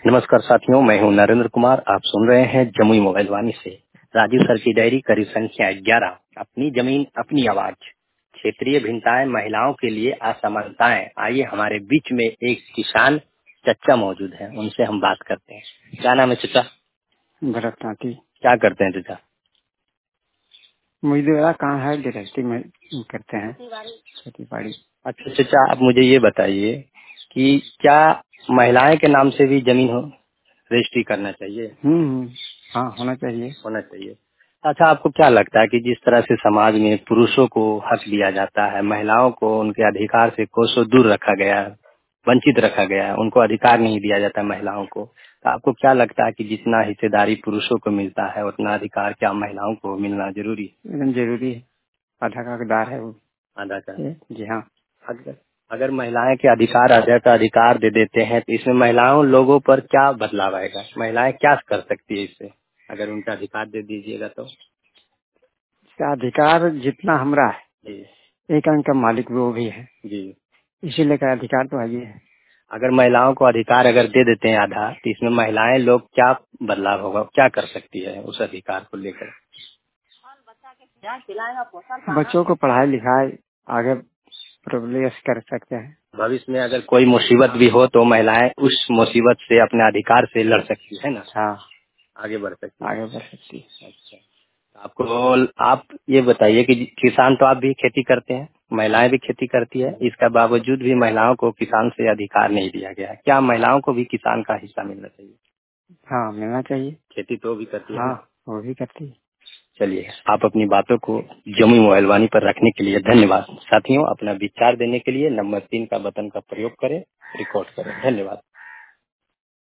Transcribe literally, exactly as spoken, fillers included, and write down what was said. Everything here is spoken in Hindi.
नमस्कार साथियों, मैं हूं नरेंद्र कुमार। आप सुन रहे हैं जमुई मोबाइल वाणी से राजीव सर की डायरी कड़ी संख्या ग्यारह। अपनी जमीन अपनी आवाज, क्षेत्रीय भिन्नताएं महिलाओं के लिए असमानताएं। आइए, हमारे बीच में एक किसान चचा मौजूद हैं, उनसे हम बात करते हैं। क्या नाम है चचा? भरत नाथी। क्या करते हैं चचा? मजदूरा कहाँ है, गृहस्थी में करते हैं, खेती बाड़ी। अच्छा चचा, आप मुझे ये बताइए कि क्या महिलाएं के नाम से भी जमीन हो रजिस्ट्री करना चाहिए? हम्म हाँ, होना चाहिए। होना चाहिए। अच्छा, आपको क्या लगता है कि जिस तरह से समाज में पुरुषों को हक दिया जाता है, महिलाओं को उनके अधिकार से कोसों दूर रखा गया है, वंचित रखा गया है, उनको अधिकार नहीं दिया जाता महिलाओं को, तो आपको क्या लगता है कि जितना हिस्सेदारी पुरुषों को मिलता है उतना अधिकार क्या महिलाओं को मिलना जरूरी है? एकदम जरूरी है, आधा का हकदार है वो। आधा का। जी हाँ। अगर अगर महिलाएं के अधिकार आधा का अधिकार दे देते हैं तो इसमें महिलाओं लोगों पर क्या बदलाव आएगा? महिलाएं क्या कर सकती है इससे, अगर उनका अधिकार दे दीजिएगा तो? इसका अधिकार जितना हमरा है, जी एक अंक का मालिक वो भी है, जी। इसीलिए का अधिकार तो है। है अगर महिलाओं को अधिकार अगर दे देते हैं आधा, तो इसमें महिलाएं लोग क्या बदलाव होगा, क्या कर सकती है उस अधिकार को लेकर? बच्चों को पढ़ाई लिखाई आगे प्रोग्रेस कर सकते हैं। भविष्य में अगर कोई मुसीबत भी हो तो महिलाएं उस मुसीबत से अपने अधिकार से लड़ सकती है ना, हाँ, आगे बढ़ सकती है। आगे बढ़ सकती है। अच्छा, तो आपको आप ये बताइए कि किसान तो आप भी खेती करते हैं, महिलाएं भी खेती करती है, इसका बावजूद भी महिलाओं को किसान से अधिकार नहीं दिया गया है। क्या महिलाओं को भी किसान का हिस्सा मिलना चाहिए? हाँ, मिलना चाहिए। खेती तो भी करती है हाँ, ना? वो भी करती है। चलिए, आप अपनी बातों को जमुई मोबाइल वाणी पर रखने के लिए धन्यवाद। साथियों, अपना विचार देने के लिए नंबर तीन का बटन का प्रयोग करें, रिकॉर्ड करें। धन्यवाद।